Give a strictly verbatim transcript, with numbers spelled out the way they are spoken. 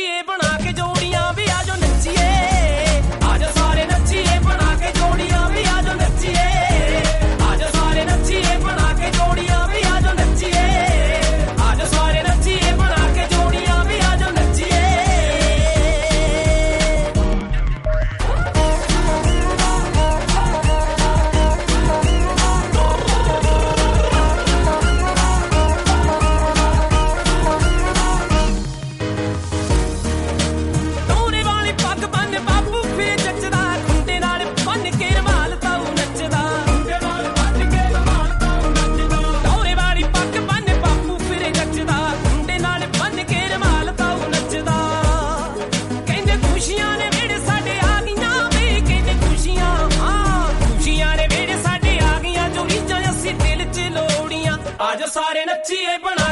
ਨੱਚੀਏ ਬਣਾ ਕੇ ਜੋੜੀਆਂ ਵੀ ਆਜੋ ਨੱਚੀਏ ਆਜੋ ਸਾਰੇ ਨੱਚੀਏ ਬਣਾ ਕੇ ਜੋੜੀਆਂ ਵੀ ਆਜੋ ਨੱਚੀਏ ਆਜੋ ਸਾਰੇ ਨੱਚੀਏ ਬਣਾ ਕੇ ਜੋੜੀਆਂ ਵੀ ਆਜੋ ਨੱਚੀਏ ਆਜੋ ਸਾਰੇ ਨੱਚੀਏ ਬਣਾ ਕੇ ਜੋੜੀਆਂ ਵੀ ਆਜੋ ਨੱਚੀਏ ਆਜੋ ਸਾਰੇ ਨੱਚੀਏ ਬਣਾ